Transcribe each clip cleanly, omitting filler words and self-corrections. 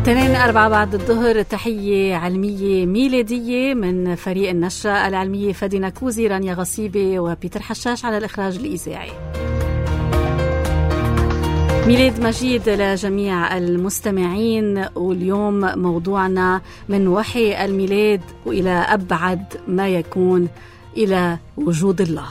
2:04 بعد الظهر. تحية علمية ميلادية من فريق النشرة العلمية فادي نكوزي، رانيا غصيبة وبيتر حشاش على الإخراج الإذاعي. ميلاد مجيد لجميع المستمعين، واليوم موضوعنا من وحي الميلاد وإلى أبعد ما يكون إلى وجود الله.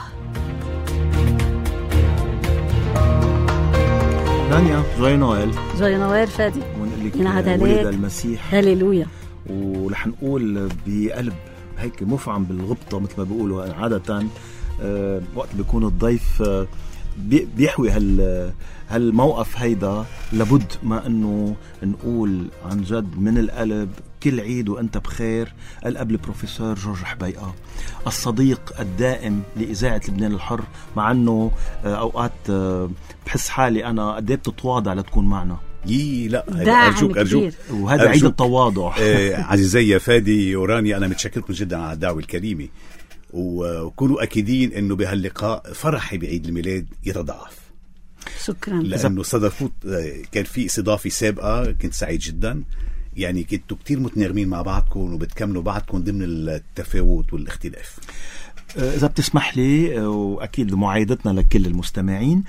رانيا جوي نويل. جوي نويل فادي، ونقول لك ولد المسيح، هاليلويا. ورح نقول بقلب هيك مفعم بالغبطة مثل ما بيقولوا عادة وقت بيكون الضيف بيحوي هالموقف هيدا. لابد ما انه نقول عن جد من القلب كل عيد وانت بخير. الاب البروفيسور جورج حبيقة، الصديق الدائم لإذاعة لبنان الحر، مع انه اوقات بحس حالي انا قد ايه بتتواضع لتكون معنا. لا أرجوك وهذا عيد التواضع. عزيزي يا فادي وراني، أنا متشكركم جدا على الدعوة الكريمة، وكونوا أكيدين أنه بهاللقاء فرحي بعيد الميلاد يتضاعف. شكرا. لأنه صدفوت كان في استضافة سابقة، كنت سعيد جدا. يعني كنتوا كتير متناغمين مع بعضكم وبتكملوا بعضكم ضمن التفاوت والاختلاف. إذا بتسمح لي، وأكيد معايدتنا لكل المستمعين،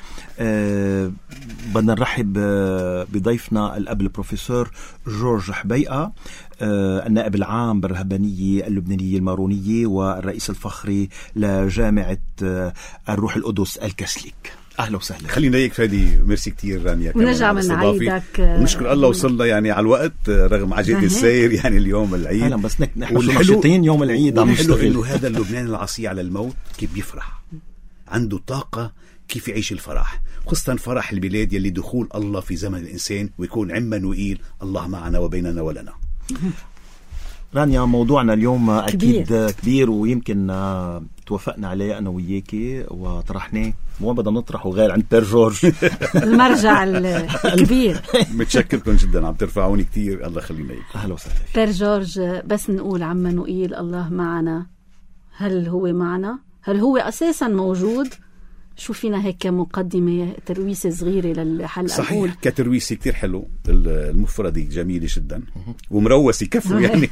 بدنا نرحب بضيفنا الأب البروفيسور جورج حبيقة، النائب العام بالرهبانية اللبنانية المارونية والرئيس الفخري لجامعة الروح القدس الكاثوليك. أهلا وسهلا. خلينا هيك فادي، ميرسي كتير رانيا. ونرجع من عيدك، ونشكر الله وصلنا يعني على الوقت رغم عجلة السير. يعني اليوم العيد أهلا، بس نحن نشيطين يوم العيد. عم نشتغل. إنه هذا اللبنان العصي على الموت كيف بيفرح، عنده طاقة كيف يعيش الفرح، خاصة فرح البلاد يلي دخول الله في زمن الإنسان ويكون عمانوئيل الله معنا وبيننا ولنا. رانيا، موضوعنا اليوم أكيد كبير ويمكن توافقنا عليه أنا وياكي وطرحناه. مو بدنا نطرحه غير عند بير جورج المرجع الكبير. متشكركم جدا، عم ترفعوني كتير. الله خلينا هيك. أهلا وسهلا بير جورج. بس نقول عمانوئيل الله معنا، هل هو معنا؟ هل هو أساسا موجود؟ شو فينا هيك مقدمة ترويسة صغيرة للحلقة؟ صحيح، كترويسة كتير حلو، المفردة جميلة جدا ومروسة كفو يعني.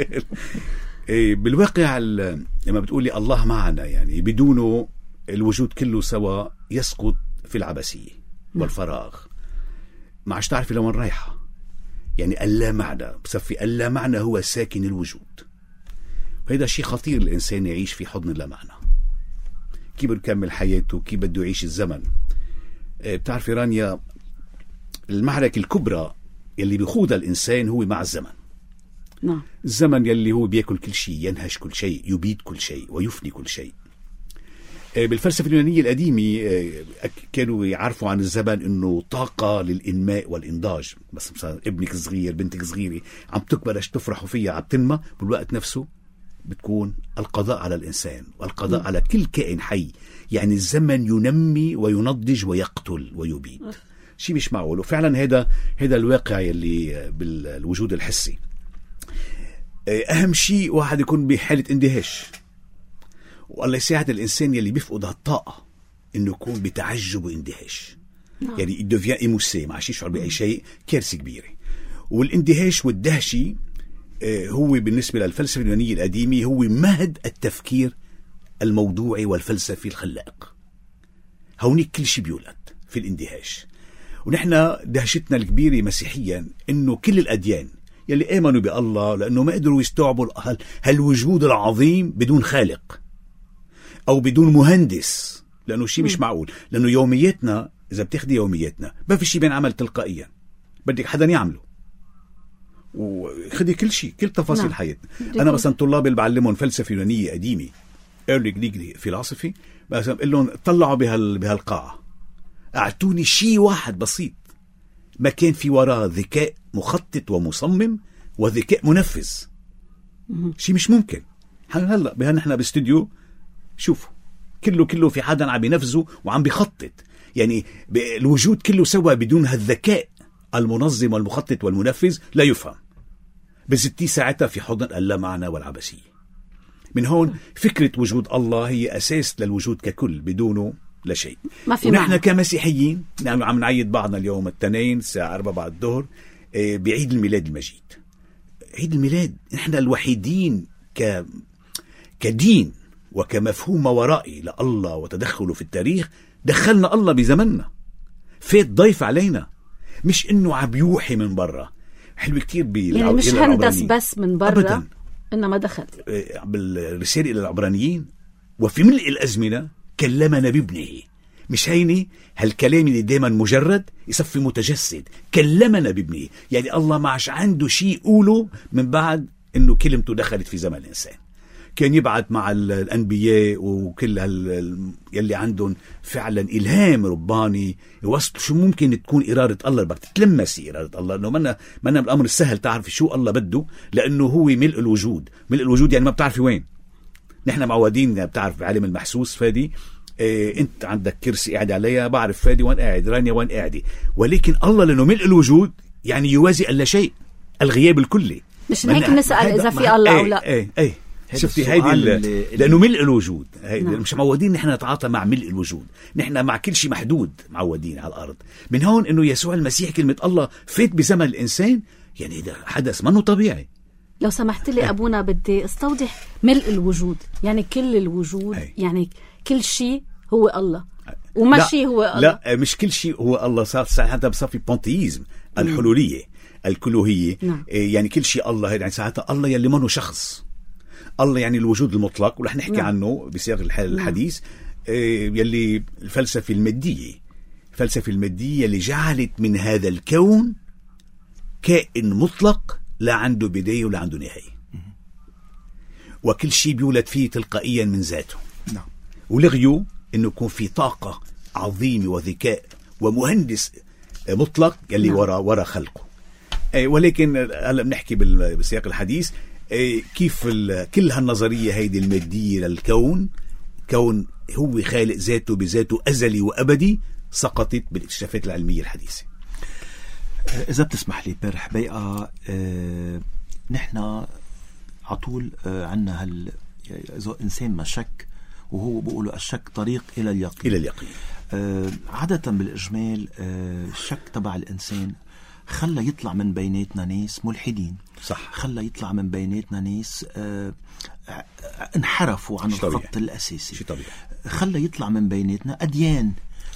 بالواقع لما بتقولي الله معنا، يعني بدونه الوجود كله سوا يسقط في العبثية والفراغ. ما عادش تعرفي لمن رايحة. يعني اللا معنى بصفي اللا معنى هو ساكن الوجود، وهذا شيء خطير الإنسان يعيش في حضن اللا معنى. كيف بده يكمل حياته، كيف بده يعيش الزمن. بتعرفي رانيا، المعركة الكبرى يلي بيخوضها الإنسان هو مع الزمن. نعم. الزمن يلي هو بيأكل كل شيء، ينهش كل شيء، يبيد كل شيء ويفني كل شيء. بالفلسفة اليونانية القديمة كانوا يعرفوا عن الزمن إنه طاقة للإنماء والإنضاج. بس مثلا ابنك صغير، بنتك صغيرة، عم تكبر، تفرحوا فيها، عم تنمى، بالوقت نفسه بتكون القضاء على الإنسان والقضاء على كل كائن حي. يعني الزمن ينمي وينضج ويقتل ويبيد. شيء مش معقول. وفعلا هذا الواقع يلي بالوجود الحسي. أهم شيء واحد يكون بحالة اندهاش، والله يساعد الإنسان يلي بيفقد هالطاقة إنه يكون بتعجب واندهاش. يعني يدفيا إيموسي، ما عادش يشعر بأي شيء، كارثة كبيرة. والاندهاش والدهشة هو بالنسبة للفلسفة اليونانية القديمة هو مهد التفكير الموضوعي والفلسفي الخلاق. هونيك كل شيء بيولد في الاندهاش. ونحن دهشتنا الكبيرة مسيحيا إنه كل الأديان يلي آمنوا بالله لأنه ما قدروا يستوعبوا هالوجود العظيم بدون خالق أو بدون مهندس، لأنه شيء مش معقول. لأنه يومياتنا، إذا بتاخدي يومياتنا، ما في شيء بينعمل تلقائيا، بدك حدا يعمله. وخدي كل شيء، كل تفاصيل حياتنا. أنا مثلا طلابي اللي بعلمهم فلسفة يونانية قديمة، early Greek philosophy، بس بقول لهم طلعوا بهالقاعة، أعطوني شيء واحد بسيط ما كان في وراه ذكاء مخطط ومصمم وذكاء منفذ. شيء مش ممكن. هلا نحن باستوديو شوفوا كله في حدا عم بينفذه وعم بيخطط. يعني الوجود كله سوا بدون هالذكاء المنظم والمخطط والمنفذ لا يفهم. بزتي ساعتها في حضن اللا معنى والعبثية. من هون فكرة وجود الله هي أساس للوجود ككل، بدونه لا شيء. ما في ونحن كمسيحيين عم نعيد بعضنا اليوم الاثنين الساعة 4 بعد الظهر بعيد الميلاد المجيد. عيد الميلاد نحن الوحيدين كدين وكمفهوم ورائي لله وتدخله في التاريخ، دخلنا الله بزمننا، فات ضيف علينا، مش انه عم يوحي من برا. حلو كتير يعني مش هندس بس من برا، انما دخل بالرسالة الى العبرانيين: وفي ملء الازمنة كلمنا بابنه. مش هيني هالكلام اللي دايما مجرد يصفي متجسد، كلمنا بابنه. يعني الله ما عادش عنده شيء يقوله من بعد انه كلمته دخلت في زمن الانسان. كان يبعث مع الانبياء وكل يلي عندهم فعلا الهام رباني يوصلوا شو ممكن تكون اراده الله، بدك تتلمسي اراده الله، انه منا من الامر السهل تعرفي شو الله بده، لانه هو ملء الوجود. ملء الوجود يعني ما بتعرفي وين. نحن معودين بتعرف بعلم المحسوس فادي، انت عندك كرسي قاعد عليها، بعرف فادي وين قاعد، رانيا وين قاعده. ولكن الله لانه ملء الوجود يعني يوازي الا شيء، الغياب الكلي. مش هيك نسال اذا في الله او لا. شفتي هيدي لانه ملء الوجود. مش معودين نحن نتعاطى مع ملء الوجود، نحن مع كل شيء محدود معودين على الارض. من هون انه يسوع المسيح كلمه الله فات بزمن الانسان، يعني ده حدث منه طبيعي. لو سمحت لي أبونا بدي استوضح ملء الوجود، يعني كل الوجود. يعني كل شيء هو الله وما شيء هو الله. لا مش كل شيء هو الله، حتى بصفي بونتيزم الحلولية الكلوهية. يعني كل شيء الله، يعني ساعتها الله يلي منه شخص. الله يعني الوجود المطلق، ورح نحكي عنه بسياق الحديث. يلي الفلسفة المادية اللي جعلت من هذا الكون كائن مطلق لا عنده بداية ولا عنده نهاية، وكل شيء بيولد فيه تلقائيا من ذاته. ولغيو انه يكون في طاقة عظيمة وذكاء ومهندس مطلق يلي ورا خلقه. ولكن هلا بنحكي بسياق الحديث كيف كل هالنظرية هيدي المادية للكون، كون هو خالق ذاته بذاته أزلي وأبدي، سقطت بالاكتشافات العلمية الحديثة. إذا بتسمح لي برح بيقى نحن عطول عنا إذا إنسان ما شك، وهو بيقولوا الشك طريق إلى اليقين. عادة بالإجمال الشك تبع الإنسان خلى يطلع من بيناتنا ناس ملحدين، صح، خلى يطلع من بيناتنا ناس انحرفوا عن الخط الأساسي، شيء طبيعي. خلى يطلع من بيناتنا أديان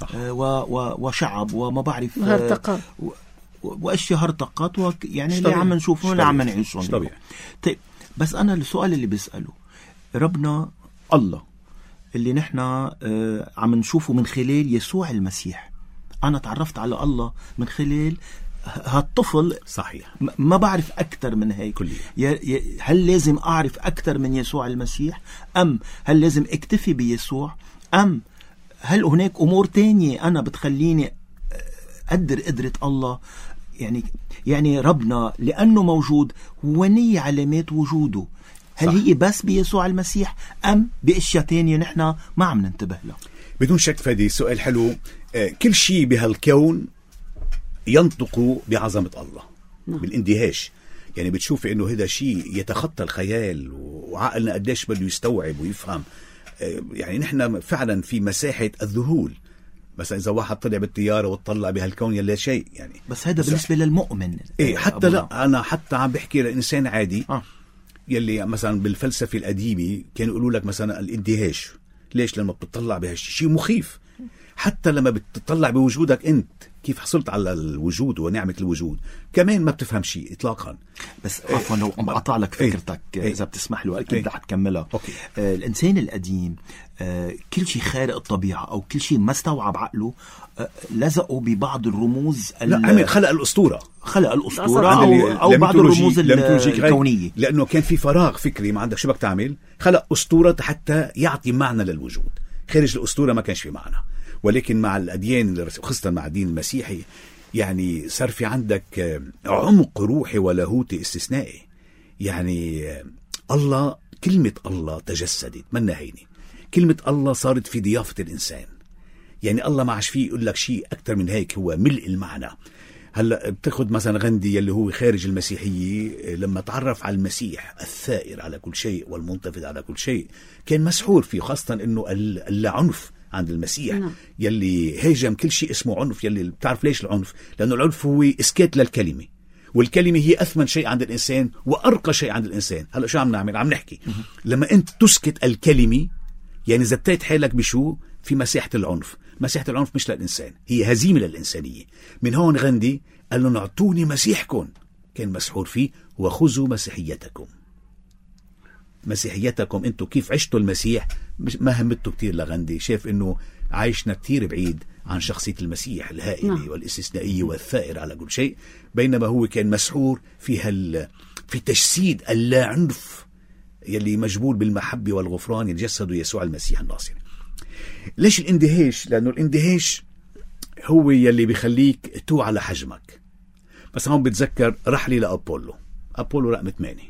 وشعب وما بعرف هرطقات واشياء هرطقات، يعني اللي عم نشوفه ولا عم نعيشه. طيب بس انا السؤال اللي بسأله، ربنا الله اللي نحن عم نشوفه من خلال يسوع المسيح، انا تعرفت على الله من خلال هالطفل. صحيح، ما بعرف اكثر من هيك. هل لازم اعرف اكثر من يسوع المسيح، ام هل لازم اكتفي بيسوع، ام هل هناك امور تانية انا بتخليني أقدر قدرة الله؟ يعني ربنا لأنه موجود ونية علامات وجوده، هل صح. هي بس بيسوع المسيح أم بأشياء تانية نحن ما عم ننتبه له؟ بدون شك فادي سؤال حلو. كل شيء بهالكون ينطق بعظمة الله بالاندهاش. يعني بتشوف إنه هذا شيء يتخطى الخيال، وعقلنا قديش بده يستوعب ويفهم. يعني نحن فعلا في مساحة الذهول. مثلا إذا واحد طلع بالطيارة وطلع بهالكون يلا شيء، يعني بس هذا بالنسبة للمؤمن. حتى لا، أنا حتى عم بحكي لإنسان عادي يلي مثلا بالفلسفة القديمة كانوا يقولوا لك مثلا الاندهاش. ليش؟ لما بتطلع بهالشيء شيء مخيف. حتى لما بتطلع بوجودك أنت كيف حصلت على الوجود ونعمة الوجود، كمان ما بتفهم شيء إطلاقا. بس عفوا لو أقطع لك فكرتك إذا بتسمح له، أكيد رح تكملها. الإنسان القديم كل شيء خارق الطبيعة أو كل شيء ما استوعب عقله لزقوا ببعض الرموز. خلق الأسطورة أو بعض الرموز الكونية، لأنه كان في فراغ فكري، ما عندك شو بدك تعمل، خلق أسطورة حتى يعطي معنى للوجود. خارج الأسطورة ما كانش في معنى. ولكن مع الأديان خاصة مع الدين المسيحي يعني صار في عندك عمق روحي ولاهوتي استثنائي. يعني الله، كلمة الله تجسدت منا هيني، كلمة الله صارت في ضيافة الإنسان. يعني الله ما عاش فيه يقول لك شيء أكتر من هيك، هو ملء المعنى. هلأ بتاخد مثلا غاندي اللي هو خارج المسيحية، لما تعرف على المسيح الثائر على كل شيء والمنتفض على كل شيء، كان مسحور فيه، خاصة أنه العنف عند المسيح يلي هاجم كل شيء اسمه عنف. يلي بتعرف ليش العنف؟ لأنه العنف هو إسكات للكلمة، والكلمة هي أثمن شيء عند الإنسان وأرقى شيء عند الإنسان. هلأ شو عم نعمل؟ عم نحكي لما أنت تسكت الكلمة، يعني زتيت حالك بشو؟ في مساحة العنف. مساحة العنف مش للإنسان، هي هزيمة للإنسانية. من هون غاندي قال لهم اعطوني مسيحكم، كان مسحور فيه، وخذوا مسيحيتكم. مسيحيتكم انتو كيف عشتوا المسيح ما همته كتير لغاندي. شاف انه عايشنا كتير بعيد عن شخصية المسيح الهائلة والاستثنائية والثائرة على كل شيء، بينما هو كان مسحور في تجسيد اللا عنف يلي مجبول بالمحبة والغفران يتجسد يسوع المسيح الناصري. ليش الاندهاش؟ لأنه الاندهاش هو يلي بيخليك توعى على حجمك. بس هون بتذكر رحلة لأبولو رقم 8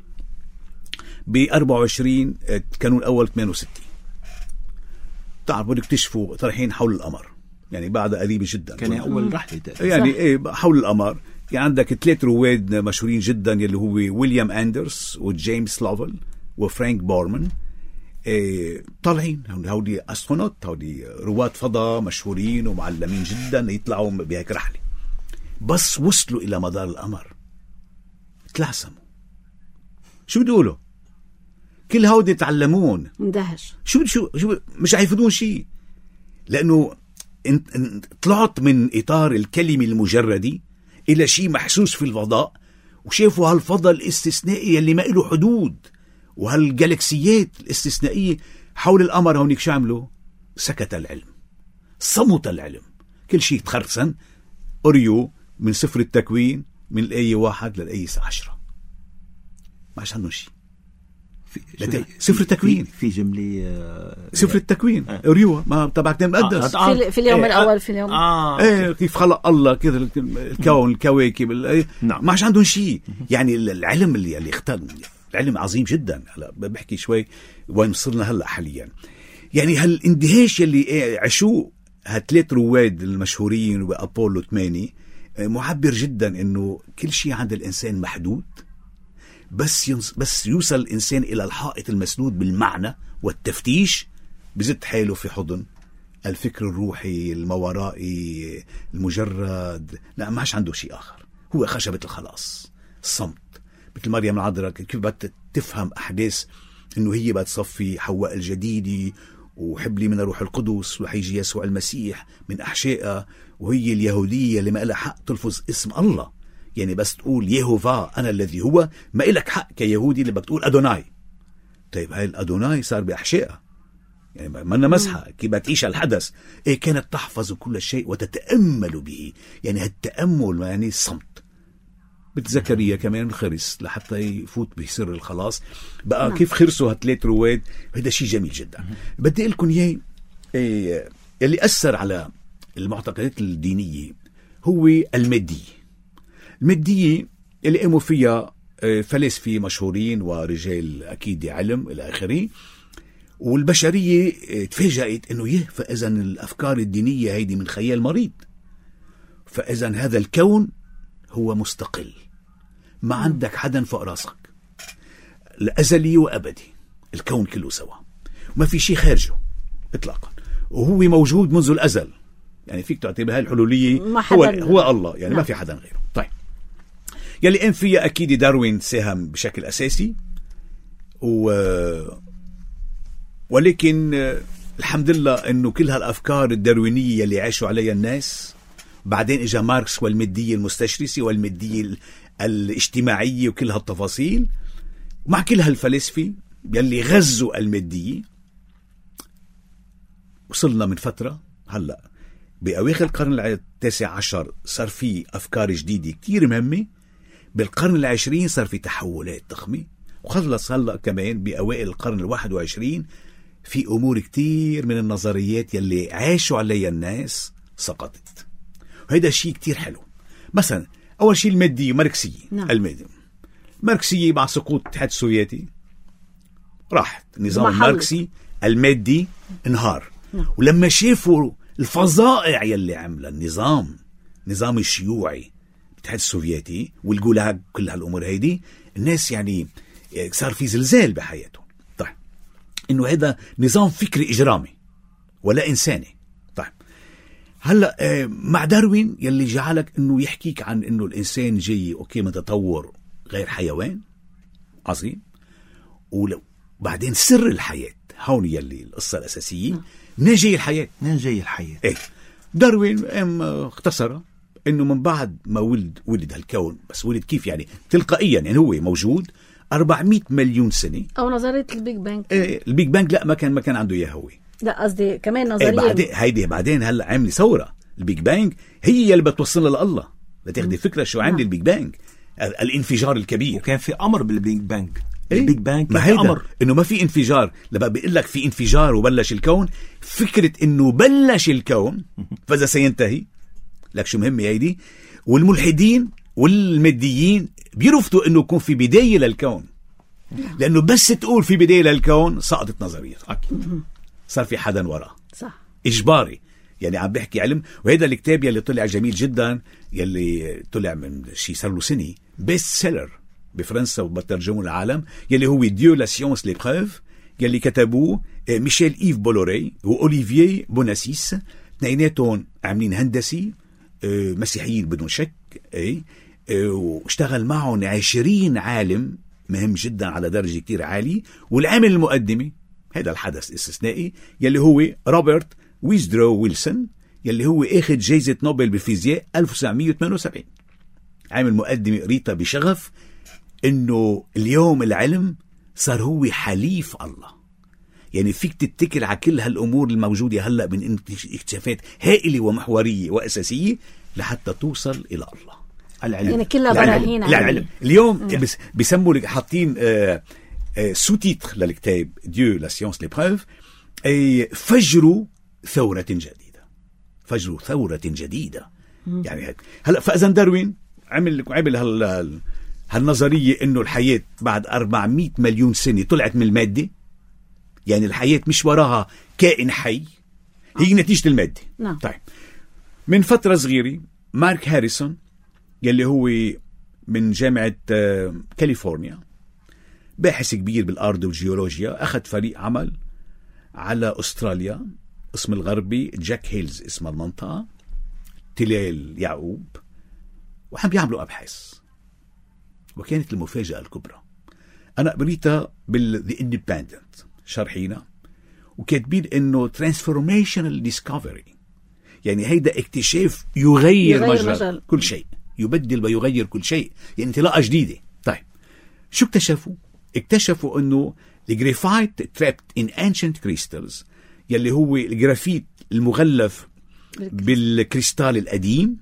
ب24 كانوا الأول 68. تعرفوا اكتشفوا رايحين حول القمر، يعني بعد قريبة جدا، كان أول رحلة يعني إيه حول القمر. يعني عندك 3 رواد مشهورين جدا يلي هو ويليام أندرس وجيمس لوفل وفرانك بورمان. طالعين هودي أسترونوت، هودي رواد فضاء مشهورين ومعلمين جدا يطلعوا بهيك رحلة. بس وصلوا إلى مدار القمر تلعثموا. شو بتقولوا؟ كل هودي تعلمون اندهش. شو مش عارفين شيء، لأنه طلعت من إطار الكلمة المجردة إلى شيء محسوس في الفضاء، وشافوا هالفضاء الاستثنائي اللي ما له حدود، وهالجالكسيات الاستثنائية حول القمر. هونيك شو عملوا؟ سكت العلم، صمت العلم، كل شيء تخرسن. قريوا من سفر التكوين من الآية 1 للآية 10، ماش عندهم شيء. سفر التكوين في جملة سفر التكوين قريوها ما تبعك مقدس في اليوم الأول في اليوم كيف خلق الله كذا الكون الكواكب ما عادش عندهم شيء. يعني العلم اللي اختار علم عظيم جدا. هلا بحكي شوي وين وصلنا هلا حاليا. يعني هالاندهاش اللي عشوه هالثلاث رواد المشهورين وأبولو 8 معبر جدا انه كل شيء عند الانسان محدود، بس يوصل الإنسان إلى الحائط المسنود بالمعنى والتفتيش بزد حاله في حضن الفكر الروحي الماورائي المجرد. لا ما عادش عنده شيء آخر، هو خشبة الخلاص، الصمت. مثل مريم العذراء كيف بدها تفهم أحداث إنه هي بتصفي حواء الجديدة وحبلي من الروح القدس وحيجي يسوع المسيح من أحشائها، وهي اليهودية اللي ما لها حق تلفظ اسم الله. يعني بس تقول يهوفا أنا الذي هو، ما إلك حق كيهودي اللي بتقول أدوناي. طيب هاي الأدوناي صار بأحشائها، يعني ما مسحة كيف بتعيش الحدث. كانت تحفظ كل شيء وتتأمل به. يعني هالتأمل يعني الصمت. بتذكرية كمان خرس لحتى يفوت بسر الخلاص بقى. كيف خرسوا هالثلاث رواد، هذا شيء جميل جدا. بدي لكم إياه. اللي أثر على المعتقدات الدينية هو المادية اللي قاموا فيها فلاسفة مشهورين ورجال أكيد علم إلى آخره. والبشرية تفاجأت إنه فإذن الأفكار الدينية هيدي من خيال مريض. فإذن هذا الكون هو مستقل، ما عندك حدا فوق راسك، الأزلي وأبدي، الكون كله سوا، وما في شيء خارجه إطلاقا، وهو موجود منذ الأزل. يعني فيك تعتبر هاي الحلولية هو الله، يعني ما في حدا غيره. طيب يلي قام فيها أكيد داروين ساهم بشكل أساسي، ولكن الحمد لله أنه كل هالأفكار الداروينية اللي عاشوا عليها الناس، بعدين إجا ماركس والمادية المستشرسة والمادية الاجتماعية وكل هالتفاصيل، مع كل هالفلسفة يلي غزوا المادية، وصلنا من فترة هلأ بأواخر القرن 19 صار في أفكار جديدة كتير مهمة. بالقرن 20 صار في تحولات ضخمة، وخلص هلأ كمان بأوائل القرن 21 في أمور كتير من النظريات يلي عاشوا عليها الناس سقطت. وهذا شيء كتير حلو. مثلا أول شيء المادية ماركسية. المادية ماركسية مع سقوط الاتحاد السوفيتي راحت النظام الماركسي المادي انهار. ولما شافوا الفظائع يلي عملها النظام الشيوعي الاتحاد السوفيتي والجولاج كل هالأمور هيدي، الناس يعني صار في زلزال بحياتهم. طيب إنه هذا نظام فكري إجرامي ولا إنساني. طيب هلا مع داروين يلي جعلك انه يحكيك عن انه الانسان جاي اوكي من تطور غير حيوان عظيم، ولو بعدين سر الحياة هون يلي القصة الأساسية. منين جاي الحياة؟ منين جاي الحياة؟ ايه داروين اختصر انه من بعد ما ولد هالكون، بس ولد كيف يعني؟ تلقائيا، يعني هو موجود 400 مليون سنة، او نظرية البيج بانج. ايه البيج بانج لا، ما كان عنده اياه هو. لا قصدي كمان نظرية بعدين هلا عامل ثورة. البيج بانج هي اللي بتوصلنا لله، لتاخدي فكرة شو عامل البيج بانج، الانفجار الكبير. وكان في أمر بالبيج بانج. إيه؟ البيج بانج ما كان في هيدا أمر انه ما في انفجار. لما بيقول لك في انفجار وبلش الكون، فكرة انه بلش الكون فاذا سينتهي لك شو مهمة هيدي. والملحدين والماديين بيرفضوا انه يكون في بداية للكون، لانه بس تقول في بداية للكون سقطت نظرية، صار في حدا وراه، صح، اجباري. يعني عم بحكي علم. وهذا الكتاب يلي طلع جميل جدا، يلي طلع من شي صار له سنة بيست سيلر بفرنسا وبترجمه العالم، يلي هو ديو لا سيونس لي بروف، يلي كتبوه ميشيل إيف بولوري وأوليفييه بوناسيس، اثنيناتهم عاملين هندسي، مسيحيين بدون شك. واشتغل معهم 20 عالم مهم جدا على درجة كتير عالية. والعامل المقدمي هذا الحدث استثنائي يلي هو روبرت ويزدرو ويلسون، يلي هو اخذ جائزة نوبل بالفيزياء 1978. عامل مقدمي قريتها بشغف، انه اليوم العلم صار هو حليف الله. يعني فيك تتكل على كل هالامور الموجودة هلأ من اكتشافات هائلة ومحورية واساسية لحتى توصل الى الله. العلم يعني كلها براهين العلم. اليوم بيسموا حاطين سو تيتر للكتاب ديو لا سيونس لي بروف، فجروا ثورة جديدة، فجروا ثورة جديدة. يعني هيك هلا فاذا داروين عمل هالنظرية انه الحياة بعد 400 مليون سنة طلعت من المادة. يعني الحياة مش وراها كائن حي، هي نتيجة المادة. طيب من فترة صغيرة مارك هاريسون يلي هو من جامعة كاليفورنيا، باحث كبير بالأرض والجيولوجيا، أخذ فريق عمل على أستراليا، اسم الغربي جاك هيلز اسم المنطقة، تلال يعقوب، وحن بيعملوا أبحاث. وكانت المفاجأة الكبرى، أنا قريتها بالذي اندبندنت شرحينا، وكاتبين إنه transformational discovery، يعني هيدا اكتشاف يغير مجرى كل شيء، يبدل ويغير كل شيء، يعني انطلاقة جديدة. طيب شو اكتشفوا؟ اكتشفوا إنه الجرافيت trapped in ancient crystals، يلي هو الجرافيت المغلف بالكريستال القديم،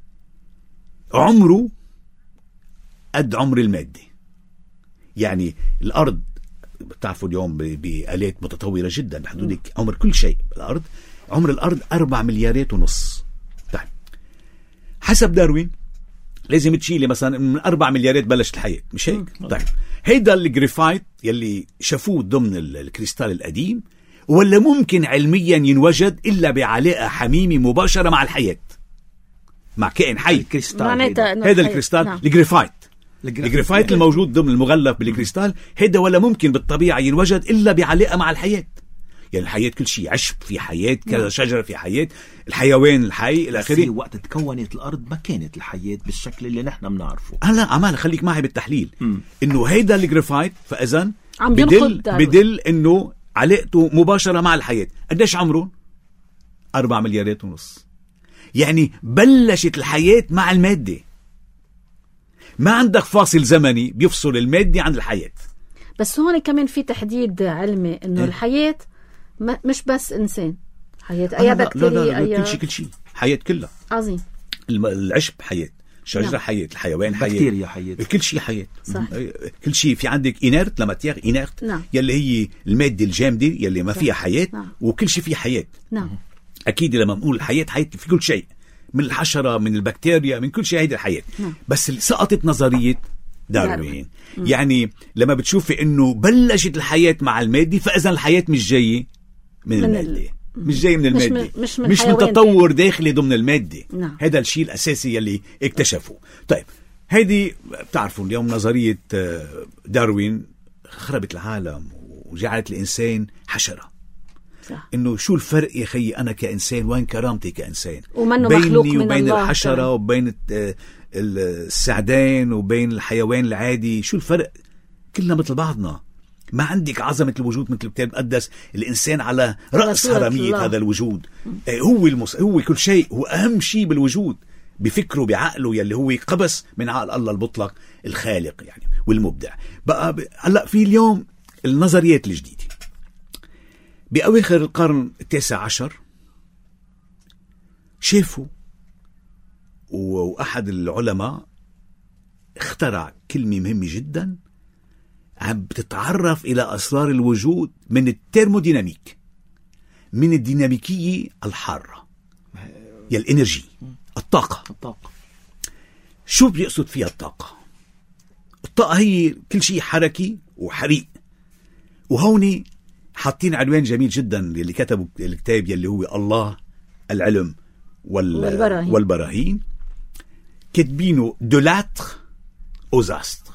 عمره قد عمر المادة. يعني الأرض بتعرفوا اليوم بآلات متطورة جدا بحدود عمر كل شيء بالأرض، عمر الأرض 4.5 مليار. طيب حسب داروين لازم تشيلي مثلا من 4 مليار بلشت الحياة، مش هيك؟ طيب هيدا الجرافيت يلي شافوه ضمن الكريستال القديم، ولا ممكن علميا ينوجد إلا بعلاقة حميمة مباشرة مع الحياة، مع كائن حي. الكريستال هيدا الكريستال الجرافيت، الجرافيت الموجود ضمن المغلف بالكريستال، هيدا ولا ممكن بالطبيعة ينوجد إلا بعلاقة مع الحياة. يعني الحياة كل شيء، عشب في حياة، كذا شجرة في حياة، الحيوان الحي الآخري. وقت تكونت الأرض ما كانت الحياة بالشكل اللي نحن بنعرفه. هلا عمال خليك معي بالتحليل إنه هيدا الجرافيت فإذن بدل إنه علاقته مباشرة مع الحياة. قديش عمره؟ 4.5 مليار. يعني بلشت الحياة مع المادة، ما عندك فاصل زمني بيفصل المادة عن الحياة. بس هون كمان في تحديد علمي إنه الحياة مش بس إنسان، حياة أي بكتيريا، أي كل شيء حياة كلها. عظيم. العشب حياة، شجرة حياة، الحيوان حياة، بكتيريا حياة، كل شيء حياة. صح. كل شيء في عندك إنيرت، لما تيغ إنيرت يلي هي المادة الجامدة يلي ما فيها حياة. وكل شيء فيه حياة. أكيد لما نقول الحياة، حياة في كل شيء، من الحشرة، من البكتيريا، من كل شيء. هيدي الحياة. بس سقطت نظرية داروين. يعني لما بتشوفي إنه بلشت الحياة مع المادة، فإذا الحياة مش جاي من المادة، مش جاي من المادة، مش من تطور داخلي ضمن المادة. هذا الشيء الأساسي يلي اكتشفوه. طيب هيدي بتعرفوا اليوم نظرية داروين خربت العالم وجعلت الإنسان حشرة. إنه شو الفرق يا خي أنا كإنسان وين كرامتي كإنسان ومنه مخلوق من وبين الله الحشرة كان. وبين السعدان وبين الحيوان العادي. شو الفرق؟ كلنا مثل بعضنا. ما عندك عظمة الوجود مثل الكتاب المقدس. الإنسان على رأس هرمية هذا الوجود. هو كل شيء، هو أهم شيء بالوجود، بفكره بعقله يلي هو قبس من عقل الله المطلق الخالق يعني والمبدع. بقى هلأ في اليوم النظريات الجديدة بأواخر القرن 19 شافوا، وأحد العلماء اخترع كلمة مهمة جدا عم بتتعرف إلى أسرار الوجود من الترموديناميك، من الديناميكية الحارة، الانرجي، الطاقة. شو بيقصد فيها الطاقة؟ الطاقة هي كل شيء حركي وحريق. وهوني حاطين عنوان جميل جدا اللي كتبوا الكتاب يلي هو الله العلم والبراهين. كتبينه دولاتر أوزاستر،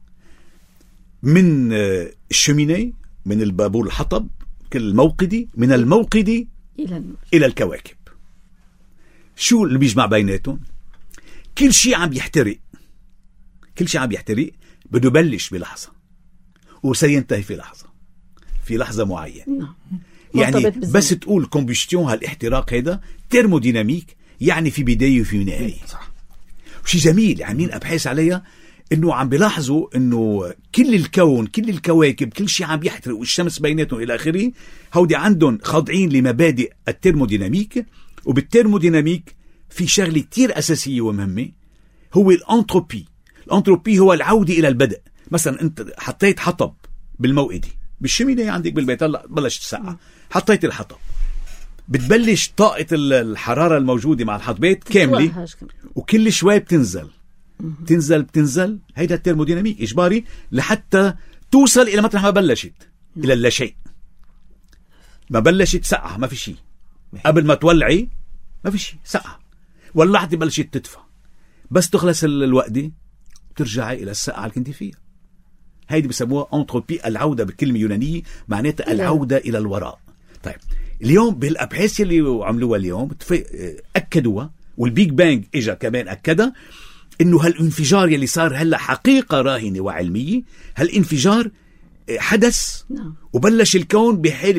من الشميني، من البابور الحطب، كل الموقدي، من الموقدي إلى الكواكب. شو اللي بيجمع بيناتهم؟ كل شيء عم يحترق، كل شيء عم يحترق بده يبلش بلحظة وسينتهي في لحظة معينة. يعني بس تقول كومبشتيون، هالاحتراق هذا ترموديناميك، يعني في بداية وفي نهاية. صح. وشي جميل عاملين أبحاث عليها، إنه عم بيلاحظوا إنه كل الكون، كل الكواكب، كل شيء عم يحترق والشمس بيناتهم إلى آخره، هودي عندهم خاضعين لمبادئ الترموديناميك. وبالترموديناميك في شغلة كتير أساسية ومهمة، هو الأنتروبي. الأنتروبي هو العودة إلى البدء. مثلا أنت حطيت حطب بالموقدي، بالشمينة عندك بالبيت، هلا بلشت الساعة، حطيت الحطب، بتبلش طاقة الحرارة الموجودة مع الحطبات كاملة، وكل شوي بتنزل. هيدا الترموديناميك إجباري لحتى توصل إلى مطرح ما بلشت، إلى اللا شيء. ما بلشت سقعة، ما في شيء. قبل ما تولعي ما في شيء، سقعة. ولعتي بلشت تدفى، بس تخلص الوقت ترجعي إلى السقعة اللي كنت فيها. هيدي بسموها أنتروبي، العودة بالكلمة يونانية معناتها العودة إلى الوراء. طيب اليوم بالأبحاث اللي عملوها اليوم أكدوها، والبيج بانج إجا كمان أكدها، إنه هالانفجار يلي صار هلا حقيقة راهنة وعلمية. هالانفجار حدث وبلش الكون بحال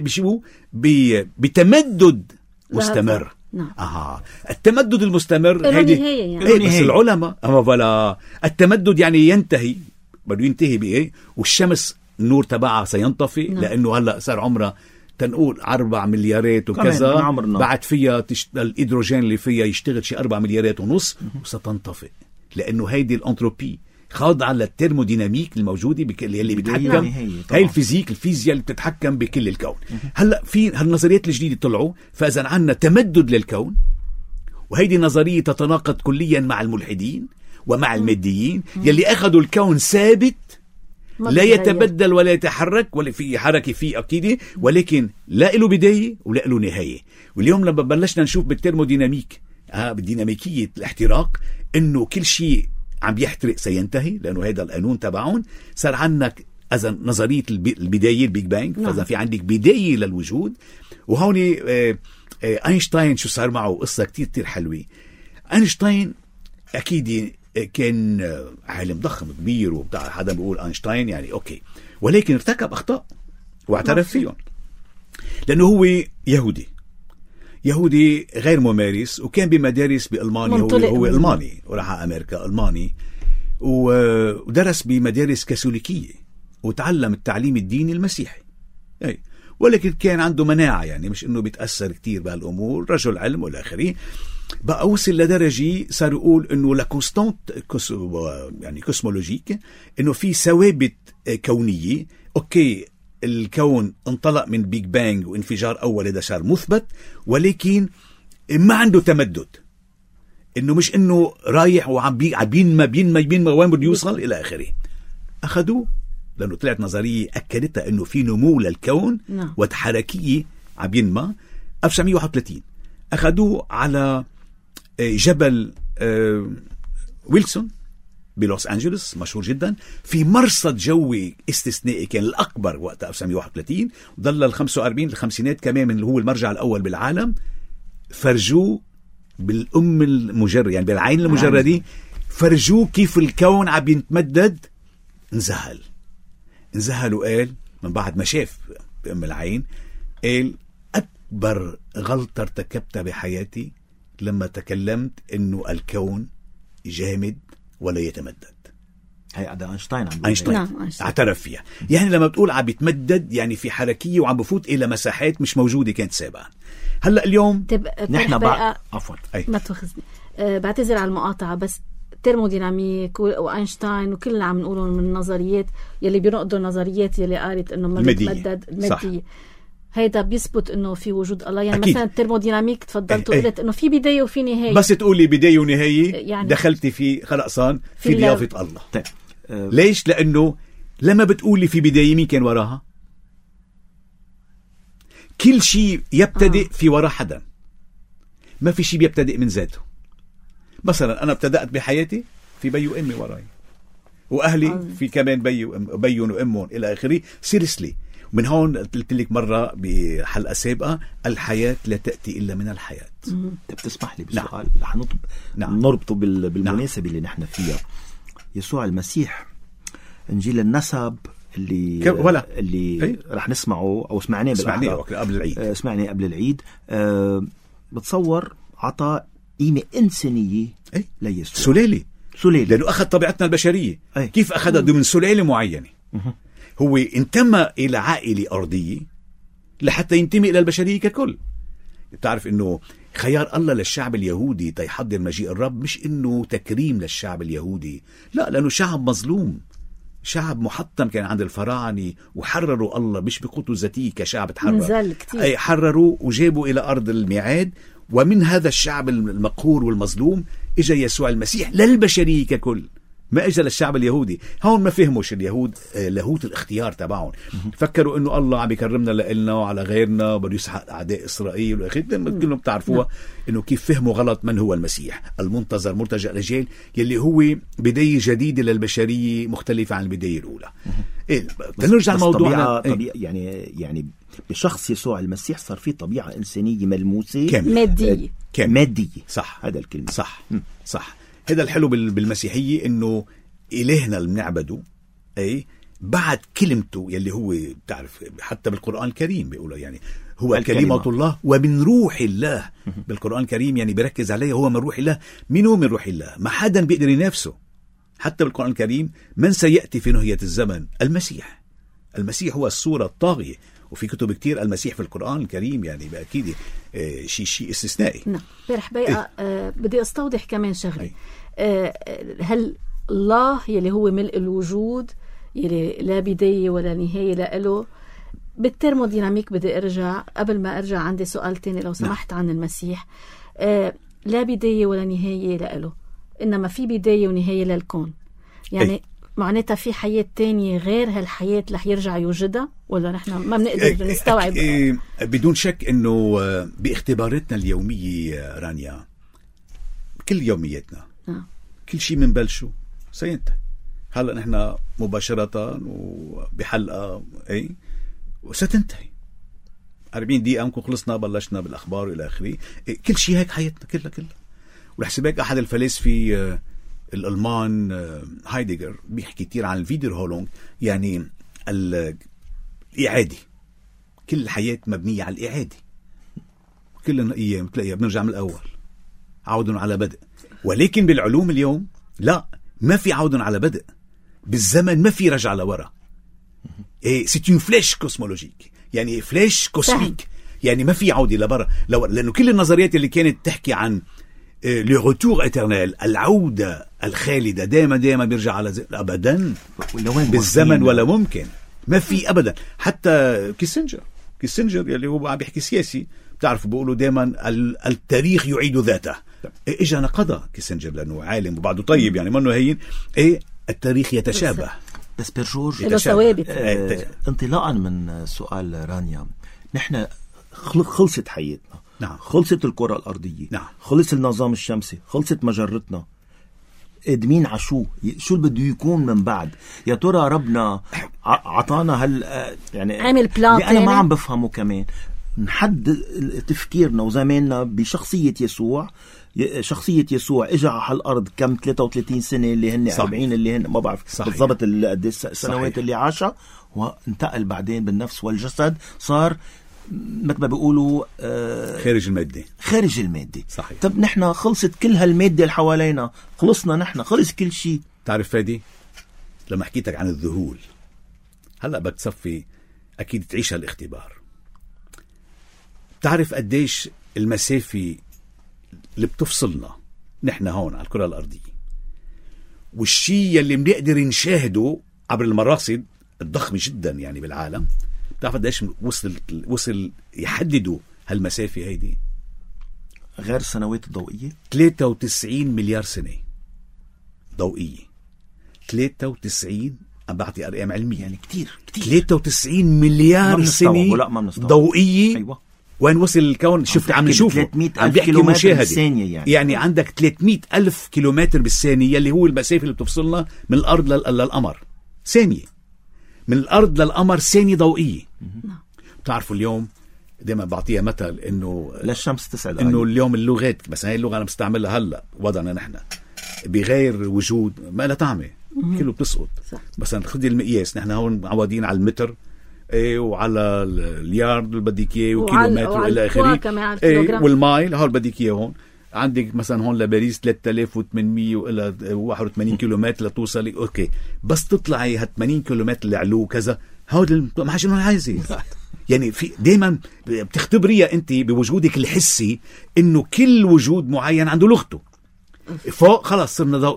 بتمدد مستمر. التمدد المستمر هيدي يعني. بس العلماء فلا التمدد يعني ينتهي، بده ينتهي بإيه؟ والشمس النور تبعها سينطفي، لأنه هلا صار عمرها تنقول 4 مليارات وكذا، بعد فيها الهيدروجين اللي فيها يشتغل شي 4 مليارات ونص وستنطفئ، لأنه هيدي الأنتروبي خاضعة للترموديناميك الموجودة اللي بتحكم. هاي الفيزياء اللي بتتحكم بكل الكون. هلا في هالنظريات الجديدة طلعوا، فإذا عنا تمدد للكون، وهيدي نظرية تتناقض كليا مع الملحدين ومع الماديين يلي أخذوا الكون ثابت لا يتبدل ولا يتحرك، ولا في حركة فيه أكيد، ولكن لا له بداية ولا له نهاية. واليوم لما بلشنا نشوف بالترموديناميك، بالديناميكية الاحتراق، إنه كل شيء عم يحترق سينتهي، لأنه هذا القانون تبعون. صار عندك إذن نظرية البداية، البيج بانج. فإذا في عندك بداية للوجود. وهوني أينشتاين شو صار معه قصة كتير حلوة. أينشتاين أكيد كان عالم ضخم كبير وبتاع، حدا بيقول أينشتاين يعني أوكي، ولكن ارتكب أخطاء واعترف فيهم، لأنه هو يهودي غير ممارس، وكان بمدارس بألمانيا. هو ألماني وراح أمريكا ألماني، ودرس بمدارس كاثوليكية وتعلم التعليم الديني المسيحي، ولكن كان عنده مناعة، يعني مش إنه بيتأثر كتير بهالأمور، رجل علم والآخرين. بقى وصل لدرجة صار يقول إنه لكونستانت يعني كوسمولوجيك، إنه في ثوابت كونية. أوكي، الكون انطلق من بيج بانج وانفجار أول، هذا صار مثبت، ولكن ما عنده تمدد، إنه مش إنه رايح وعم بينما وين بده يوصل إلى آخره. أخذوه لأنه طلعت نظرية أكدتها إنه في نمو للكون وتحركية عم ينمى. 1931 أخذوه على جبل ويلسون بلوس أنجلوس مشهور جدا، في مرصد جوي استثنائي كان الأكبر وقت 1931، ضل ال 45 الخمسينات كمان من اللي هو المرجع الأول بالعالم. فرجوه بالأم المجرد، يعني بالعين المجردة، فرجوه كيف الكون عم يتمدد. انزهل وقال من بعد ما شاف بأم العين، قال أكبر غلطة ارتكبتها بحياتي لما تكلمت إنه الكون جامد ولا يتمدد. هي هذا أينشتاين اعترف فيها. يعني لما بتقول عم يتمدد يعني في حركية وعم بفوت إلى مساحات مش موجودة كانت سابقا. هلأ اليوم نحن بقى عفوا ما تأخذني بعتذر على المقاطعة، بس ترموديناميك وأينشتاين وكل اللي عم نقوله من النظريات يلي بينقضوا النظريات يلي قالت إنه ما بيتمدد المادية، هيدا بيثبت إنه في وجود الله. يعني أكيد. مثلا الترموديناميك تفضلت وقلت إنه في بداية وفي نهاية، بس تقولي بداية ونهاية يعني دخلتي في خلقصان في ضيافة الله. طيب. ليش؟ لأنه لما بتقولي في بداية مين كان وراها؟ كل شيء يبتدئ في وراء حدا، ما في شيء بيبتدئ من ذاته. مثلا أنا ابتدأت بحياتي في بي وأمي وراي، وأهلي في كمان بي وأمهم إلى آخره سيريسلي. من هون قلت لك مرة بحلقة سابقة، الحياة لا تأتي إلا من الحياة. بتسمح لي بسؤال رح نربطه بالمناسبة اللي نحن فيها. يسوع المسيح إنجيل النسب اللي رح نسمعه أو سمعناه قبل العيد، سمعناه قبل العيد، بتصور عطى قيمة إنسانية ليسوع، سلالة لأنه أخذ طبيعتنا البشرية. كيف أخذها؟ ضمن سلالة معينة. هو انتمى إلى عائلة أرضية لحتى ينتمي إلى البشرية ككل. بتعرف إنه خيار الله للشعب اليهودي تيحضر مجيء الرب مش إنه تكريم للشعب اليهودي، لا، لأنه شعب مظلوم، شعب محطم كان عند الفراعنة، وحرروا الله مش بقوته ذاتية كشعب تحرر، أي حرروا وجابوا إلى أرض الميعاد. ومن هذا الشعب المقهور والمظلوم إجا يسوع المسيح للبشرية ككل، ما إجا للشعب اليهودي. هون ما فهموش اليهود لاهوت الاختيار تبعهم، فكروا إنه الله عم يكرمنا لإلنا وعلى غيرنا بده يسحق أعداء إسرائيل والأخير. كلهم تعرفوها إنه كيف فهموا غلط من هو المسيح المنتظر مرتجى الرجال، يلي هو بداية جديدة للبشرية مختلفة عن البداية الأولى. نرجع الموضوع يعني بشخص يسوع المسيح صار فيه طبيعة إنسانية ملموسة مادية. صح، هذا الكلمة صح. هذا الحلو بالمسيحية، إنه إلهنا اللي بنعبده بعد كلمته يلي هو بتعرف حتى بالقرآن الكريم بيقولوا يعني هو كلمة الله ومن روح الله. بالقرآن الكريم يعني بيركز عليه هو من روح الله. منو من روح الله؟ ما حدا بيقدر ينافسه. حتى بالقرآن الكريم من سيأتي في نهاية الزمن؟ المسيح هو الصورة الطاغية. وفي كتب كتير المسيح في القرآن الكريم، يعني بأكيد شيء استثنائي. نعم. بارح بقى بدي أستوضح كمان شغلة. هل الله يلي هو ملء الوجود يلي لا بداية ولا نهاية لإله، بالترموديناميك بدي أرجع قبل ما أرجع عندي سؤال تاني لو سمحت عن المسيح. لا بداية ولا نهاية لإله، إنما في بداية ونهاية للكون. يعني معناتها في حياة تانية غير هالحياة رح يرجع يوجدها، ولا نحن ما بنقدر نستوعب؟ بدون شك إنه باختباراتنا اليومية رانيا، كل يومياتنا كل شيء منبلشه سينتهي. هلأ نحن مباشرة وبحلقة وستنتهي 40 دقيقة ممكن خلصنا بلشنا بالأخبار إلى آخره. كل شيء هيك حياتنا كلها. ولحسبك أحد الفلاسفة الألمان هايدغر بيحكي كتير عن الفيديو هولونج، يعني الإعادة. كل الحياة مبنية على الإعادة. كل أيام تلاقيها بنرجع من الأول، عود على بدء. ولكن بالعلوم اليوم لا، ما في عود على بدء. بالزمن ما في رجع لورا. c'est une flèche cosmologique، يعني فلاش كوسميك، يعني ما في عودة لبرا لأنه كل النظريات اللي كانت تحكي عن le retour éternel، العودة الخالدة دائما بيرجع على أبدا بالزمن، ولا ممكن، ما في أبدا. حتى كيسنجر يلي هو عم بيحكي سياسي، بتعرفوا بيقولوا دائما التاريخ يعيد ذاته. إجا نقضى كيسنجر لأنه عالم وبعده طيب، يعني منه هين التاريخ يتشابه. بس برجورج انطلاقا من سؤال رانيا، نحن خلصت حياتنا. نعم. خلصت الكرة الأرضية. نعم. خلص النظام الشمسي، خلصت مجرتنا. قادمين على شو اللي بده يكون من بعد؟ يا ترى ربنا عطانا يعني عامل بلان اللي انا ما عم بفهمه كمان. نحد تفكيرنا وزماننا بشخصية يسوع. شخصية يسوع اجى على الأرض كم 33 سنة اللي هن 40 اللي هن ما بعرف بالضبط السنوات اللي عاشها، وانتقل بعدين بالنفس والجسد، صار مثل ما بيقولوا خارج المادة. صحيح. طب نحن خلصت كل هالمادة اللي حوالينا، خلصنا نحن، خلص كل شيء. تعرف فادي لما حكيتك عن الذهول، هلأ بدك تصفي أكيد تعيش هالاختبار. تعرف قديش المسافة اللي بتفصلنا نحن هون على الكرة الأرضية، والشيء اللي بنقدر نشاهده عبر المراصد الضخمة جدا يعني بالعالم. بتعرف قديش وصل يحددوا هالمسافة هيدي؟ غير السنوات الضوئية 93 مليار سنة ضوئية. 93 عم بعطي أرقام علمية يعني كتير 93 مليار سنة ضوئية. أيوة. وين وصل الكون؟ شفت عم نشوفه 300,000 كيلومتر بالثانية يعني عندك 300,000 كيلومتر بالثانية اللي هو المسافة اللي بتفصلنا من الأرض للقمر. ثانية من الأرض للقمر ثانية ضوئية. بتعرفوا اليوم دائما بعطيها مثل إنه للشمس تسعد إنه اليوم اللغات، بس هاي اللغة أنا بستعملها هلأ وضعنا نحن بغير وجود ما لها طعمة، كله بتسقط. بس خذي المقياس، نحن هون معودين على المتر وعلى اليارد اللي بدك اياه وكيلومتر والى اخره، والمايل هول بدك اياه. هون عندك مثلا هون لباريس 3800 والى 81 كيلومتر لتوصلي. اوكي، بس تطلعي ه 80 كيلومتر اللي علو كذا، هود ما حاجه انه عايزه. يعني في دائما بتختبريها انت بوجودك الحسي انه كل وجود معين عنده لغته. فوق خلاص صرنا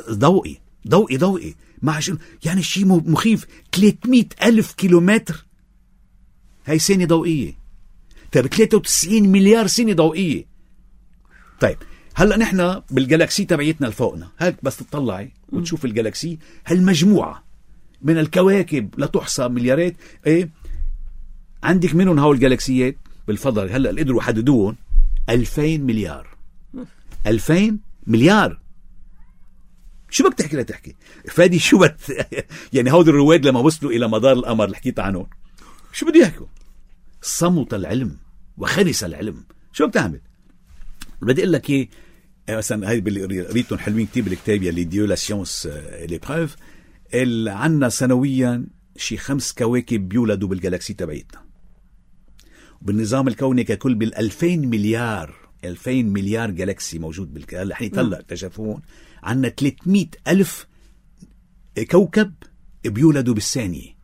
ضوئي ما عشان يعني شيء مخيف. 300,000 كيلومتر هاي سنة ضوئية. طيب 93 مليار سنة ضوئية. طيب هلأ نحن بالجالاكسي تبعيتنا لفوقنا، هاك بس تطلعي وتشوف الجالاكسي، هالمجموعة من الكواكب لا تحصى مليارات. عندك منهم هاو الجالاكسيات بالفضاء هلأ اللي قدروا يحددوهم 2000 مليار. 2000 مليار. شو بدك تحكي؟ لا تحكي فادي شو يعني هود الرواد لما وصلوا إلى مدار القمر اللي حكيت عنهم شو بدي يحكوا؟ صمت العلم وخرس العلم. شو بتعمل؟ بدي أقول لك إيه، مثلا هاي اللي قريتهم حلوين كتير بالكتاب يلي ديو لا سيونس لي بروف. عنا سنويا شي 5 كواكب بيولدوا بالجالاكسي تبعيتنا، وبالنظام الكوني ككل بال2000 مليار جالاكسي موجود هلا هلا اكتشفوهم. عنا 300,000 كوكب بيولدوا بالثانية.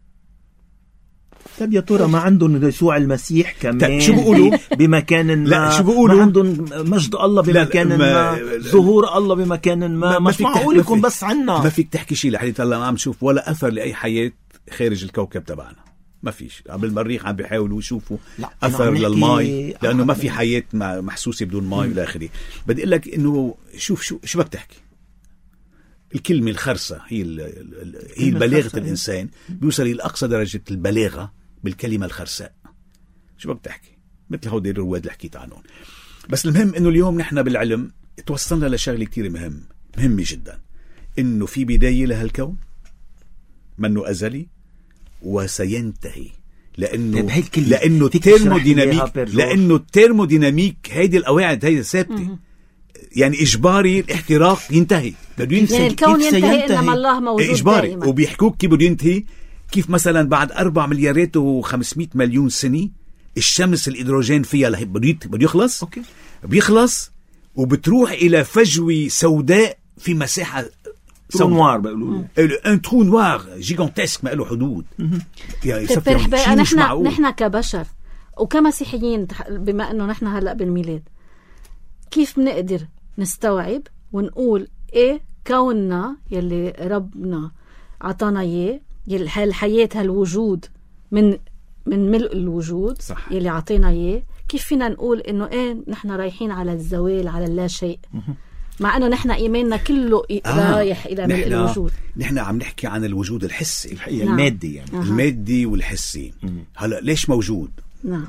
طب يا ترى ما عندهم يسوع المسيح كمان؟ شو بيقولوا بمكان ما؟ لا شو بيقولوا؟ ما عندهم مجد الله بمكان ما ظهور الله بمكان ما مش معقول يكون بس عنا. ما فيك تحكي شيء لحديت هلا ما عم نشوف ولا أثر لأي حياة خارج الكوكب تبعنا. ما فيش. قبل المريخ عم بيحاولوا يشوفوا أثر للماء لأنه ما في حياة محسوسة بدون ماء إلى آخره. بدي أقول لك إنه شوف شو بدك تحكي. الكلمة الخرسة هي بلاغة الإنسان، بيوصل إلى أقصى درجة البلاغة بالكلمة الخرساء. شو بدك تحكي؟ مثل هودي الرواد اللي حكيت عنهم. بس المهم إنه اليوم نحن بالعلم توصلنا لشغلة كتير مهمة جدا، إنه في بداية لهالكون منه أزلي وسينتهي، لأنه الترموديناميك هيدي القواعد هيدي ثابتة. يعني إجباري الاحتراق ينتهي، يعني الكون ينتهي إنما الله موجود إجباري دائما. وبيحكوك كيف بده ينتهي، كيف مثلا بعد 4 مليارات و500 مليون سنة الشمس الهيدروجين فيها بده يخلص. أوكي. بيخلص وبتروح إلى فجوة سوداء في مساحة ترو نوار بيقولوا ان ترو نوار جيجانتسك ما له حدود. يعني نحن كبشر وكمسيحيين، بما انه نحن هلا بالميلاد، كيف بنقدر نستوعب ونقول ايه كوننا يلي ربنا عطانا اياه، هالحياة هالوجود من ملء الوجود صح. يلي عطينا اياه، كيف فينا نقول انه ايه نحن رايحين على الزوال، على اللا شيء، مع انه نحن ايماننا كله رايح الى ملء الوجود. نحن عم نحكي عن الوجود الحسي الحقيقة. نعم. المادي يعني المادي والحسي. هلا ليش موجود؟ نعم.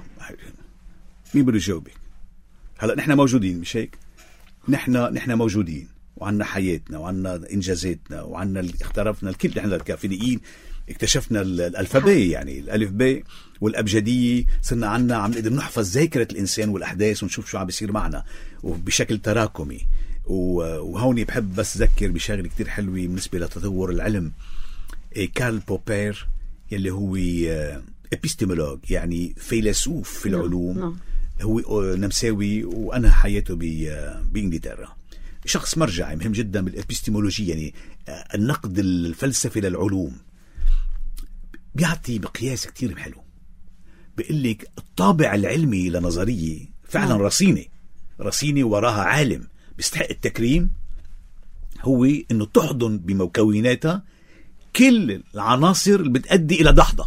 مين بده يجاوبك؟ هلا نحن موجودين، مش هيك؟ نحن موجودين وعنا حياتنا وعنا إنجازاتنا وعنا اخترفنا الكل. احنا الكافيين اكتشفنا الألفابي، يعني الألف ب والأبجدية، صرنا عنا عم نقدر نحفظ ذاكرة الإنسان والأحداث ونشوف شو عم بيصير معنا وبشكل تراكمي. وهوني بحب بس ذكر بشغل كتير حلوة بالنسبة لتطور العلم. كارل بوبير يلي هو ابيستيمولوج، يعني فيلسوف في العلوم، هو نمساوي وأنا حياته بإنجلترا، شخص مرجعي مهم جدا بالابيستيمولوجيا، يعني النقد الفلسفي للعلوم. بيعطي بقياس كتير حلو، بيقول لك الطابع العلمي لنظرية فعلا رصينة وراها عالم بيستحق التكريم، هو انه تحضن بمكوناتها كل العناصر اللي بتؤدي الى دحضة.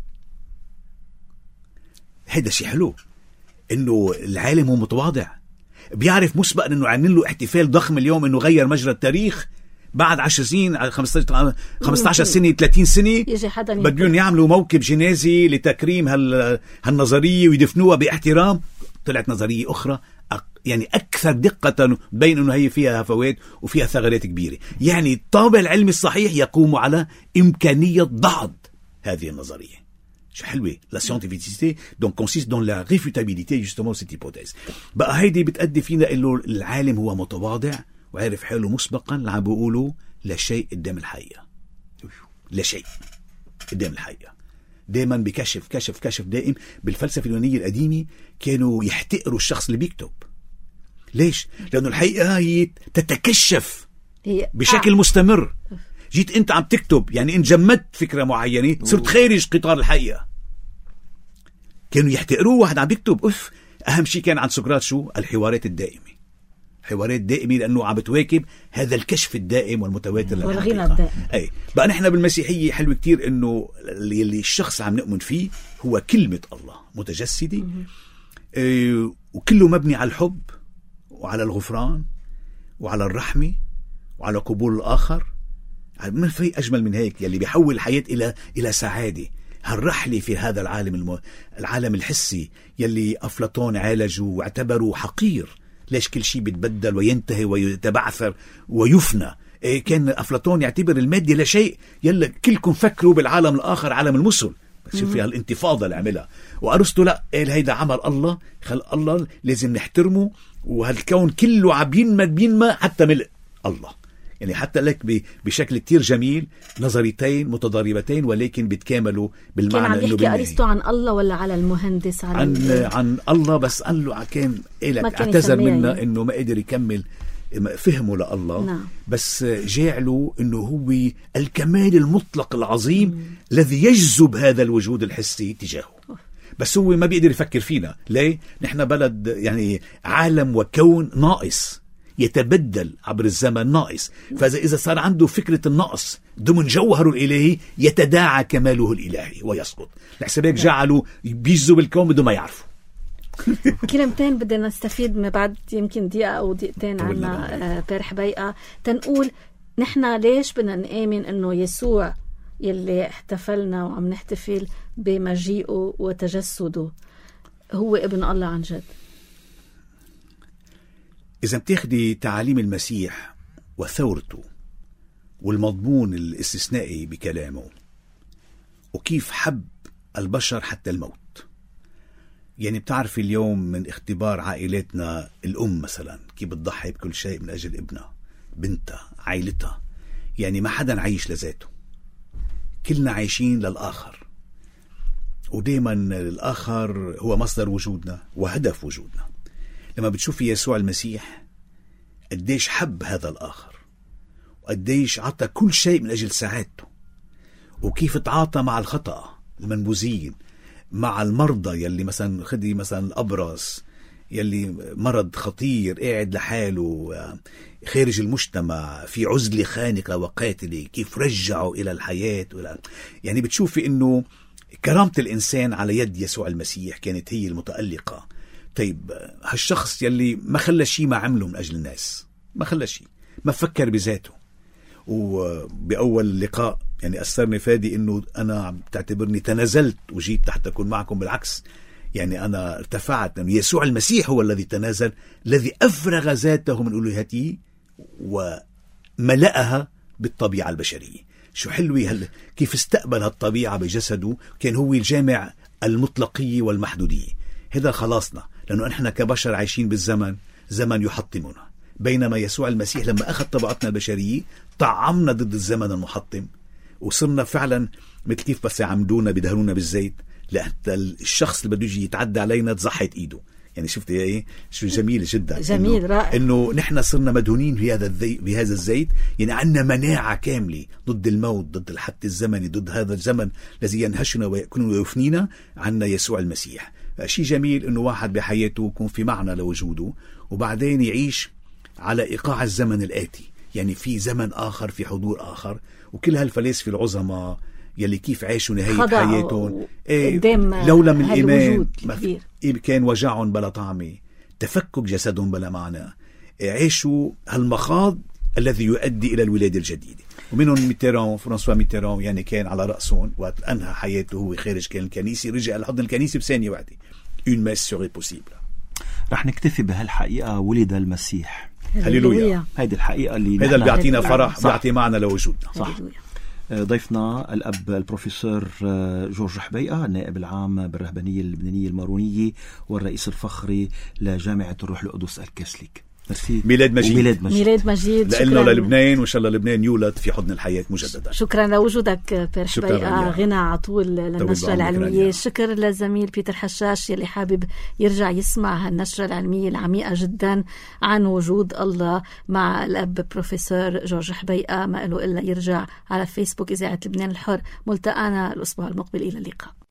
هيدا شيء حلو، انه العالم هو متواضع، بيعرف مسبقا انه عاملين له احتفال ضخم اليوم انه غير مجرى التاريخ. بعد 10 سنين 15 سنة 30 سنة بدهم يعملوا موكب جنازي لتكريم هالنظرية ويدفنوها باحترام. طلعت نظرية أخرى يعني أكثر دقة، بين أنه هي فيها هفوات وفيها ثغرات كبيرة. يعني الطابع العلمي الصحيح يقوم على إمكانية ضعض هذه النظرية. شو حلوة la scientificité donc consiste dans la réfutabilité justement cette hypothèse. بقى هيدي بتأدي فينا إنه العالم هو متواضع وعارف حاله مسبقا، اللي عم بيقولوا لا شيء قدام الحقيقة، لا شيء قدام الحقيقة. دائما بكشف دائم. بالفلسفة اليونانية القديمة كانوا يحتقروا الشخص اللي بيكتب. ليش؟ لأنه الحقيقة هي تتكشف بشكل مستمر. جيت أنت عم تكتب، يعني إن جمدت فكرة معينة صرت خارج قطار الحقيقة. كانوا يحتقروه واحد عم بيكتب. أهم شيء كان عند سقراط شو؟ الحوارات الدائمة. حوارات دائمة لأنه عم بتواكب هذا الكشف الدائم والمتواتر للحقيقة. أي بقى نحن بالمسيحية حلو كتير إنه اللي الشخص عم نؤمن فيه هو كلمة الله متجسدة، وكله مبني على الحب وعلى الغفران وعلى الرحمة وعلى قبول الآخر. ما في أجمل من هيك، يلي بيحول الحياة إلى سعادة. هالرحلة في هذا العالم الحسي يلي أفلاطون عالجه واعتبره حقير. ليش كل شيء بيتبدل وينتهي ويتبعثر ويفنى؟ كان أفلاطون يعتبر المادة لا شيء. يلا كلكم فكروا بالعالم الآخر عالم المثل، شوف فيها الانتفاضة اللي عملها. وأرسطو لا، هيدا عمل الله، خلق الله لازم نحترمه، وهالكون كله عم بينمى حتى ملء الله. يعني حتى لك بشكل كتير جميل، نظريتين متضاربتين ولكن بيتكاملوا بالمعنى. كان عم يحكي أرسطو عن الله ولا على المهندس؟ عن الله، بس قال له كان اعتذر منا انه ما قدر يكمل فهمه لله. نعم. بس جعله انه هو الكمال المطلق العظيم الذي يجذب هذا الوجود الحسي تجاهه. بس هو ما بيقدر يفكر فينا. ليه؟ نحن بلد يعني عالم وكون ناقص، يتبدل عبر الزمن، ناقص. فإذا صار عنده فكرة النقص ضمن جوهره الإلهي يتداعى كماله الإلهي ويسقط. لحسابك جعلوا بيجذب الكون بدون ما يعرفوا. كلمتين بدنا نستفيد من بعد يمكن دقيقة أو دقيقتين عنا بير حبيقة، تنقول نحن ليش بدنا نآمن أنه يسوع يلي احتفلنا وعم نحتفل بمجيئه وتجسده هو ابن الله عن جد. إذا بتاخدي تعاليم المسيح وثورته والمضمون الاستثنائي بكلامه وكيف حب البشر حتى الموت، يعني بتعرفي اليوم من اختبار عائلاتنا الأم مثلا كيف بتضحي بكل شيء من أجل ابنها، بنتها، عائلتها. يعني ما حدا عايش لذاته، كلنا عايشين للآخر، ودايما الآخر هو مصدر وجودنا وهدف وجودنا. لما بتشوفي يسوع المسيح قديش حب هذا الآخر وقديش عطى كل شيء من أجل سعادته، وكيف تعاطى مع الخطأ المنبوذين، مع المرضى يلي مثلا خدي مثلا الأبرص يلي مرض خطير قاعد لحاله خارج المجتمع في عزلة خانقة وقاتلة، كيف رجعوا إلى الحياة. يعني بتشوفي إنه كرامة الإنسان على يد يسوع المسيح كانت هي المتألقة. طيب هالشخص يلي ما خلى شيء ما عمله من أجل الناس، ما خلى شيء، ما فكر بذاته. وبأول لقاء يعني أثرني فادي إنه أنا بتعتبرني تنازلت وجيت تحت أكون معكم. بالعكس، يعني أنا ارتفعت، لأنه يسوع المسيح هو الذي تنازل، الذي أفرغ ذاته من ألوهيته وملأها بالطبيعة البشرية. شو حلوة كيف استقبل الطبيعة بجسده، كان هو الجامع المطلقية والمحدودية. هذا خلاصنا، لأنه نحن كبشر عايشين بالزمن، زمن يحطمنا، بينما يسوع المسيح لما أخذ طبيعتنا البشرية طعمنا ضد الزمن المحطم، وصرنا فعلا مثل كيف بس يعمدونا بدهنونا بالزيت لحتى الشخص اللي بده يجي يتعدى علينا تزحت ايده. يعني شفت ايه شو جميل جدا، جميل رائع، انه نحن صرنا مدهونين بهذا الزيت. يعني عندنا مناعة كاملة ضد الموت، ضد الحد الزمني، ضد هذا الزمن الذي ينهشنا ويفنينا. عندنا يسوع المسيح. شيء جميل انه واحد بحياته يكون في معنى لوجوده، وبعدين يعيش على ايقاع الزمن الآتي. يعني في زمن آخر، في حضور آخر. وكل هالفلاسفة العظماء يلي كيف عاشوا نهاية حياتهم لولا من الإيمان كان وجعهم بلا طعمة، تفكك جسدهم بلا معنى، عاشوا هالمخاض الذي يؤدي إلى الولادة الجديدة. ومنهم فرانسوا ميتيران، يعني كان على رأسهم وقت أنهى حياته هو خارج كان الكنيسة، رجع لحضن الكنيسة بثانية واحدة. une messe serait possible. رح نكتفي بهالحقيقة، ولد المسيح. هللويا. هيدي الحقيقة اللي هذا اللي بيعطينا فرح، بيعطي معنى لوجودنا. صح. ضيفنا الأب البروفيسور جورج حبيقة، النائب العام بالرهبانية اللبنانية المارونية والرئيس الفخري لجامعة الروح القدس الكاثوليك. ميلاد مجيد. ميلاد مجيد لأنه للبنان، وإن شاء الله لبنان يولد في حضن الحياة مجددا. شكرا لوجودك بير حبيقة، غنى عطول للنشرة العلمية. شكر للزميل بيتر حشاش يلي حابب يرجع يسمع هالنشرة العلمية العميقة جدا عن وجود الله مع الأب بروفيسور جورج حبيقة. ما له إلا يرجع على فيسبوك إذاعة لبنان الحر. ملتقانا الأسبوع المقبل، إلى اللقاء.